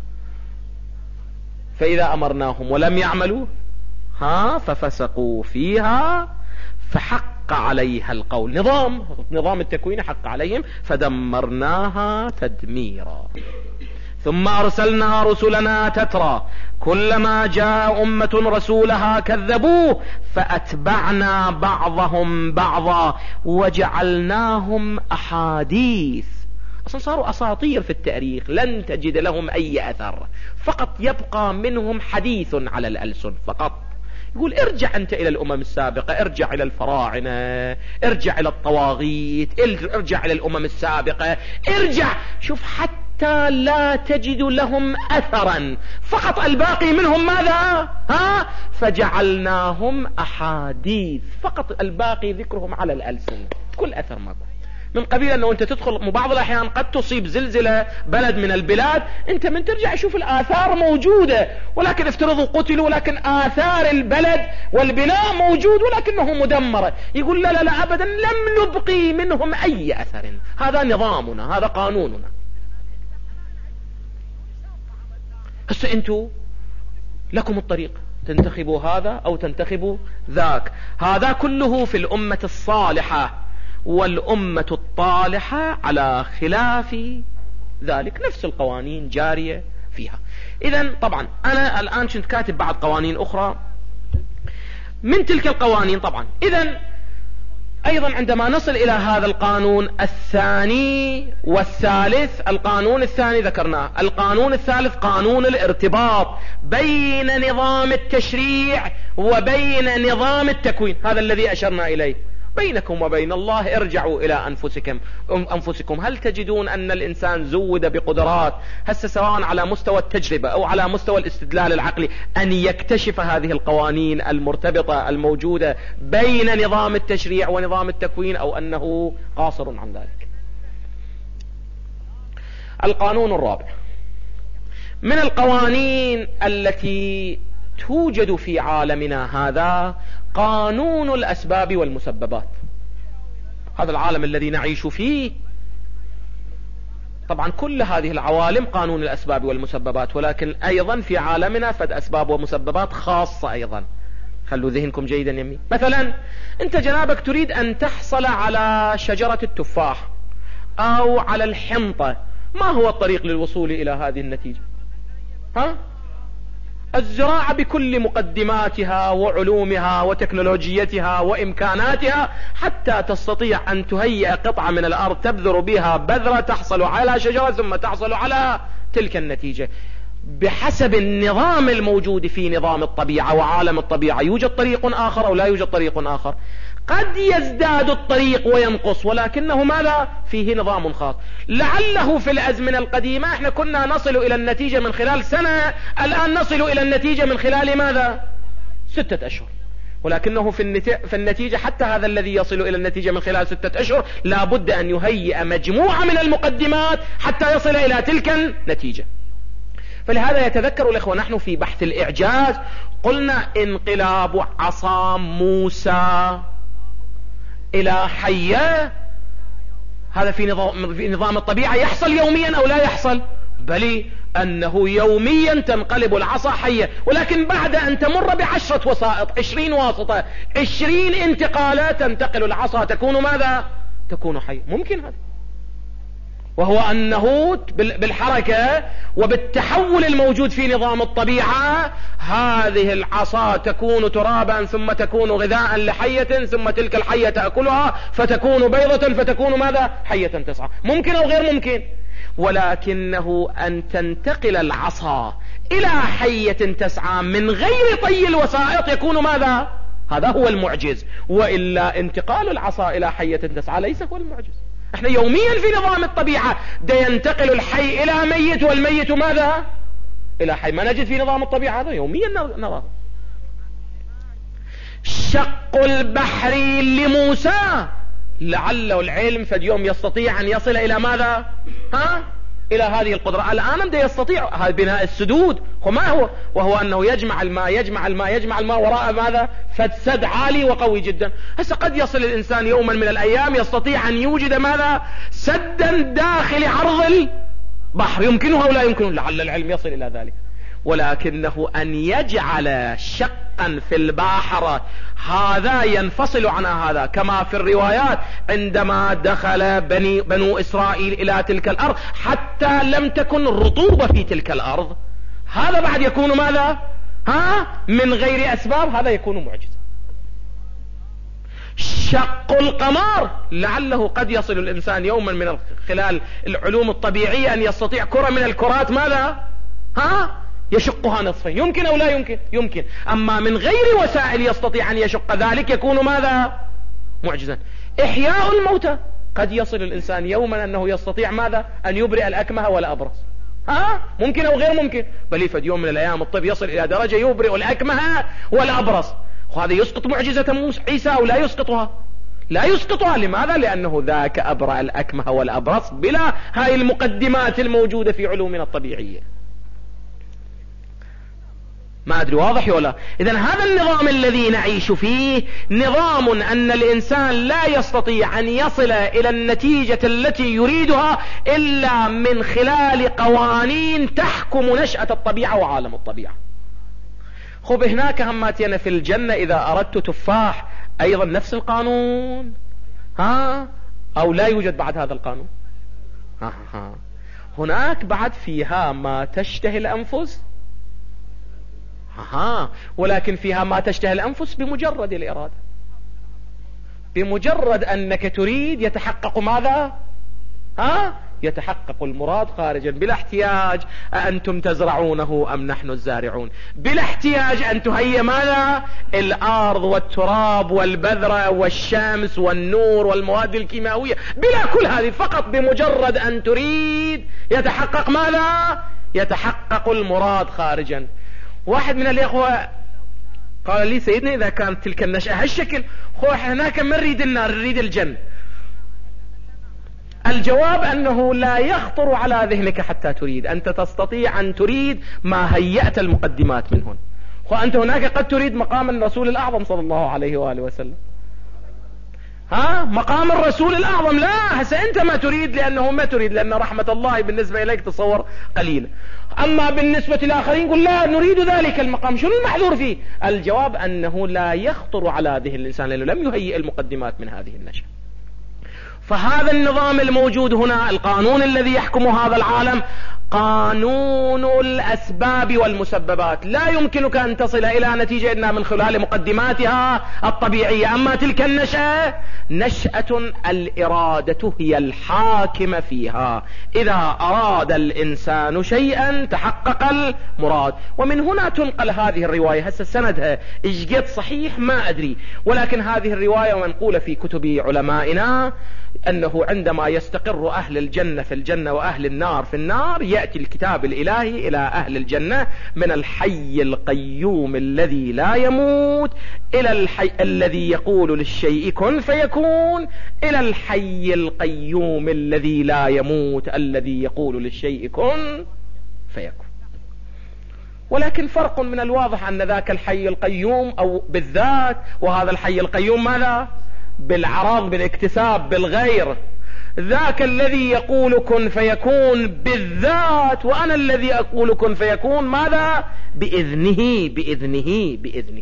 فإذا أمرناهم ولم يعملوا ها ففسقوا فيها فحق عليها القول. نظام نظام التكوين حق عليهم فدمرناها تدميرا. ثم أرسلنا رسلنا تترى كلما جاء أمة رسولها كذبوه فأتبعنا بعضهم بعضا وجعلناهم أحاديث. أصلا صاروا أساطير في التاريخ لن تجد لهم أي أثر، فقط يبقى منهم حديث على الألسن فقط. يقول ارجع أنت إلى الأمم السابقة، ارجع إلى الفراعنة، ارجع إلى الطواغيت، ارجع إلى الأمم السابقة، ارجع شوف حتى لا تجد لهم أثرا، فقط الباقي منهم ماذا؟ ها؟ فجعلناهم أحاديث، فقط الباقي ذكرهم على الألسن، كل أثر ماكو. من قبيل أنه أنت تدخل بعض الأحيان قد تصيب زلزلة بلد من البلاد، أنت من ترجع شوف الآثار موجودة، ولكن افترضوا قتلوا ولكن آثار البلد والبناء موجود ولكنه مدمرة. يقول لا لا لا أبدا لم نبقي منهم أي أثر، هذا نظامنا، هذا قانوننا. هسه أنتوا لكم الطريق، تنتخبوا هذا أو تنتخبوا ذاك. هذا كله في الأمة الصالحة، والأمة الطالحة على خلاف ذلك، نفس القوانين جارية فيها. إذن طبعا أنا الآن كنت كاتب بعض قوانين أخرى من تلك القوانين. طبعا إذن أيضا عندما نصل إلى هذا القانون الثاني والثالث، القانون الثاني ذكرناه، القانون الثالث قانون الارتباط بين نظام التشريع وبين نظام التكوين، هذا الذي أشرنا إليه. بينكم وبين الله ارجعوا إلى أنفسكم أنفسكم هل تجدون أن الإنسان زود بقدرات هسه سواء على مستوى التجربة أو على مستوى الاستدلال العقلي أن يكتشف هذه القوانين المرتبطة الموجودة بين نظام التشريع ونظام التكوين، أو أنه قاصر عن ذلك؟ القانون الرابع من القوانين التي توجد في عالمنا هذا قانون الأسباب والمسببات. هذا العالم الذي نعيش فيه طبعا كل هذه العوالم قانون الأسباب والمسببات، ولكن أيضا في عالمنا فد أسباب ومسببات خاصة أيضا. خلوا ذهنكم جيدا يمي. مثلا أنت جنابك تريد أن تحصل على شجرة التفاح أو على الحنطة، ما هو الطريق للوصول إلى هذه النتيجة؟ ها؟ الزراعة بكل مقدماتها وعلومها وتكنولوجيتها وإمكاناتها حتى تستطيع أن تهيئ قطعة من الأرض تبذر بها بذرة تحصل على شجرة ثم تحصل على تلك النتيجة. بحسب النظام الموجود في نظام الطبيعة وعالم الطبيعة يوجد طريق آخر أو لا يوجد طريق آخر، قد يزداد الطريق وينقص، ولكنه ماذا؟ فيه نظام خاص. لعله في الأزمنة القديمة احنا كنا نصل إلى النتيجة من خلال سنة، الآن نصل إلى النتيجة من خلال ماذا؟ ستة أشهر. ولكنه في, في النتيجة حتى هذا الذي يصل إلى النتيجة من خلال ستة أشهر لابد أن يهيئ مجموعة من المقدمات حتى يصل إلى تلك النتيجة. فلهذا يتذكر الإخوة نحن في بحث الإعجاز قلنا انقلاب عصا موسى إلى حية، هذا في نظام, في نظام الطبيعة يحصل يوميا أو لا يحصل؟ بل أنه يوميا تنقلب العصا حية، ولكن بعد أن تمر بعشرة وسائط، عشرين واسطة، عشرين انتقالات تنتقل العصا تكون ماذا؟ تكون حية. ممكن هذا، وهو أنه بالحركة وبالتحول الموجود في نظام الطبيعة هذه العصا تكون ترابا ثم تكون غذاء لحية ثم تلك الحية تأكلها فتكون بيضة فتكون ماذا؟ حية تسعى. ممكن أو غير ممكن؟ ولكنه أن تنتقل العصا إلى حية تسعى من غير طي الوسائط يكون ماذا؟ هذا هو المعجز، وإلا انتقال العصا إلى حية تسعى ليس هو المعجز. احنا يوميا في نظام الطبيعة دا ينتقل الحي إلى ميت والميت ماذا؟ إلى حي. ما نجد في نظام الطبيعة هذا يوميا نراه. شق البحر لموسى، لعله العلم فد يوم يستطيع أن يصل إلى ماذا؟ ها؟ إلى هذه القدرة. الآن دا يستطيع هذا بناء السدود، وما هو؟ وهو أنه يجمع الماء يجمع الماء يجمع الماء وراء ماذا؟ فسد عالي وقوي جدا. هسه قد يصل الإنسان يوما من الأيام يستطيع أن يوجد ماذا؟ سدا داخل عرض البحر، يمكنه أو لا يمكنه؟ لعل العلم يصل إلى ذلك. ولكنه أن يجعل شقا في البحر هذا ينفصل عن هذا، كما في الروايات عندما دخل بني بنو إسرائيل إلى تلك الأرض حتى لم تكن رطوبة في تلك الأرض، هذا بعد يكون ماذا؟ ها؟ من غير أسباب، هذا يكون معجزة. شق القمر لعله قد يصل الإنسان يوما من خلال العلوم الطبيعية أن يستطيع كرة من الكرات ماذا؟ ها؟ يشقها نصفين، يمكن أو لا يمكن؟ يمكن. أما من غير وسائل يستطيع أن يشق ذلك يكون ماذا؟ معجزا. إحياء الموتى، قد يصل الإنسان يوما أنه يستطيع ماذا؟ أن يبرئ الأكمه ولا أبرص، ها؟ ممكن أو غير ممكن؟ بل يفد يوم من الأيام الطب يصل إلى درجة يبرئ الأكمه ولا أبرص، وهذا يسقط معجزة موسى عيسى أو لا يسقطها؟ لا يسقطها. لماذا؟ لأنه ذاك أبرأ الأكمه والأبرص بلا هاي المقدمات الموجودة في علومنا الطبيعية. ما أدري واضح ولا؟ إذن هذا النظام الذي نعيش فيه نظام أن الإنسان لا يستطيع أن يصل إلى النتيجة التي يريدها إلا من خلال قوانين تحكم نشأة الطبيعة وعالم الطبيعة. خب هناك هماتنا في الجنة إذا أردت تفاح أيضا نفس القانون، ها؟ أو لا يوجد بعد هذا القانون؟ ها ها. هناك بعد فيها ما تشتهي الأنفس، ها، ولكن فيها ما تشتهي الأنفس بمجرد الإرادة، بمجرد أنك تريد يتحقق ماذا؟ ها؟ يتحقق المراد خارجا، بلا احتياج أنتم تزرعونه أم نحن الزارعون، بلا احتياج أن تهيئ ماذا؟ الأرض والتراب والبذرة والشمس والنور والمواد الكيماوية، بلا كل هذه، فقط بمجرد أن تريد يتحقق ماذا؟ يتحقق المراد خارجا. واحد من الإخوة قال لي سيدنا إذا كانت تلك النشأة هالشكل، خو هناك من نريد النار نريد الجنة. الجواب أنه لا يخطر على ذهنك حتى تريد، أنت تستطيع أن تريد ما هيأت المقدمات من هنا. وأنت هناك قد تريد مقام الرسول الأعظم صلى الله عليه وآله وسلم، ها؟ مقام الرسول الأعظم، لا هسه أنت ما تريد لأنه ما تريد، لأن رحمة الله بالنسبة إليك تصور قليلة. أما بالنسبة للآخرين قل لا نريد ذلك المقام، شنو المحذور فيه؟ الجواب أنه لا يخطر على ذهن الإنسان لأنه لم يهيئ المقدمات من هذه النشأة. فهذا النظام الموجود هنا، القانون الذي يحكم هذا العالم قانون الأسباب والمسببات، لا يمكنك أن تصل إلى نتيجة إلا من خلال مقدماتها الطبيعية. أما تلك النشأة نشأة الإرادة هي الحاكمة فيها، إذا أراد الإنسان شيئا تحقق المراد. ومن هنا تنقل هذه الرواية، هسه سندها إجقد صحيح ما أدري، ولكن هذه الرواية منقولة في كتب علمائنا أنه عندما يستقر أهل الجنة في الجنة وأهل النار في النار، يأتي الكتاب الإلهي إلى أهل الجنة من الحي القيوم الذي لا يموت إلى الحي الذي يقول للشيء كن فيكون، إلى الحي القيوم الذي لا يموت الذي يقول للشيء كن فيكون. ولكن فرق من الواضح أن ذاك الحي القيوم أو بالذات، وهذا الحي القيوم ماذا؟ بالعرض، بالاكتساب، بالغير. ذاك الذي يقول كن فيكون بالذات، وأنا الذي أقول كن فيكون ماذا؟ بإذنه بإذنه بإذنه.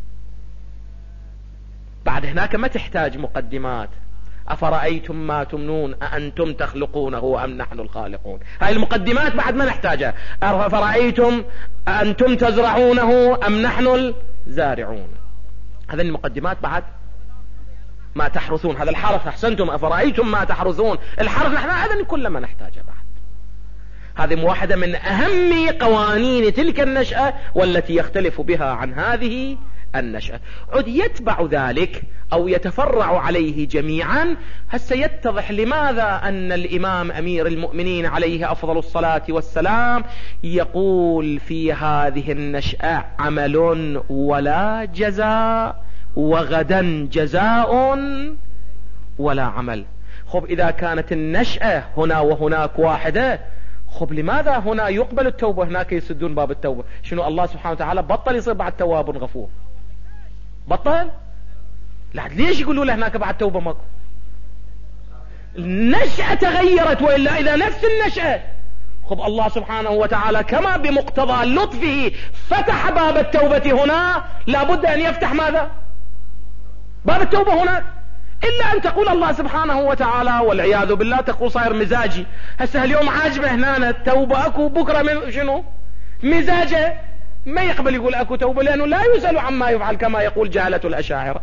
بعد هناك ما تحتاج مقدمات. أفرأيتم ما تمنون أأنتم تخلقونه أم نحن الخالقون، هاي المقدمات بعد ما نحتاجها. أفرأيتم أأنتم تزرعونه أم نحن الزارعون، هذه المقدمات بعد ما تحرثون. هذا الحرث، أحسنتم، أفرأيتم ما تحرثون، الحرث نحن هذا كل ما نحتاجه بعد. هذه واحدة من أهم قوانين تلك النشأة والتي يختلف بها عن هذه النشأة. عد يتبع ذلك أو يتفرع عليه جميعا. هسه يتضح لماذا أن الإمام أمير المؤمنين عليه أفضل الصلاة والسلام يقول في هذه النشأة عمل ولا جزاء، وغدا جزاء ولا عمل. خب إذا كانت النشأة هنا وهناك واحدة، خب لماذا هنا يقبل التوبة هناك يسدون باب التوبة؟ شنو الله سبحانه وتعالى بطل يصير بعد تواب غفور؟ بطل؟ لا، ليش يقولوا له هناك بعد توبة ماكو؟ النشأة تغيرت، وإلا إذا نفس النشأة خب الله سبحانه وتعالى كما بمقتضى لطفه فتح باب التوبة هنا، لابد أن يفتح ماذا؟ باب التوبة هناك. إلا أن تقول الله سبحانه وتعالى والعياذ بالله تقول صاير مزاجي، هسه اليوم عاجبه هنا التوبة أكو، بكرة من شنو مزاجه ما يقبل يقول أكو توبة، لأنه لا يسأل عما يفعل كما يقول جهلة الأشاعرة.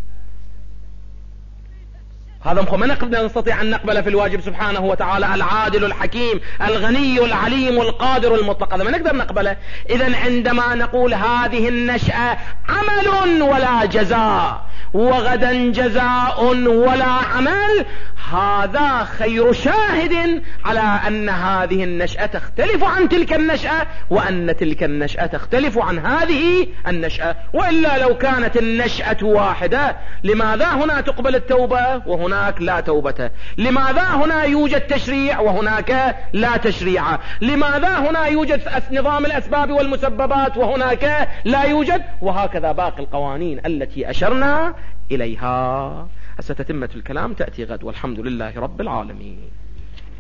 هذا ما نقدر نستطيع أن نقبل في الواجب سبحانه وتعالى العادل الحكيم الغني العليم القادر المطلق، هذا ما نقدر نقبله. إذن عندما نقول هذه النشأة عمل ولا جزاء، وغدا جزاء ولا عمل، هذا خير شاهد على أن هذه النشأة تختلف عن تلك النشأة، وأن تلك النشأة تختلف عن هذه النشأة. وإلا لو كانت النشأة واحدة لماذا هنا تقبل التوبة وهناك لا توبة؟ لماذا هنا يوجد تشريع وهناك لا تشريع؟ لماذا هنا يوجد نظام الأسباب والمسببات وهناك لا يوجد؟ وهكذا باقي القوانين التي أشرنا إليها. ستتمة الكلام تأتي غد، والحمد لله رب العالمين.